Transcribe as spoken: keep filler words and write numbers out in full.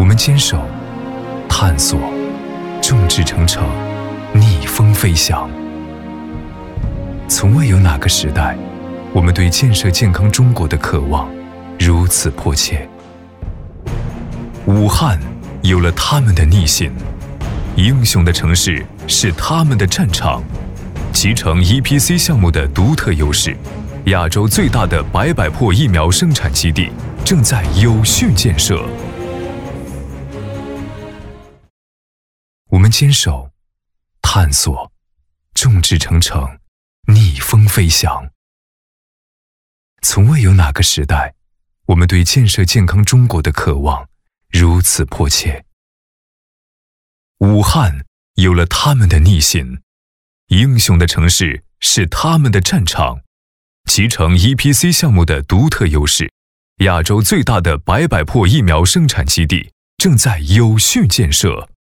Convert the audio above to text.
们坚守、探索、众志成城、逆风飞翔。从未有哪个时代，我们对建设健康中国的渴望如此迫切。武汉有了他们的逆行，英雄的城市是他们的战场。集成 E P C 项目的独特优势，亚洲最大的百百破疫苗生产基地正在有序建设。我们坚守、探索、众志成城、逆风飞翔。从未有哪个时代，我们对建设健康中国的渴望如此迫切。武汉有了他们的逆行，英雄的城市是他们的战场。集成 E P C 项目的独特优势，亚洲最大的百百破疫苗生产基地正在有序建设。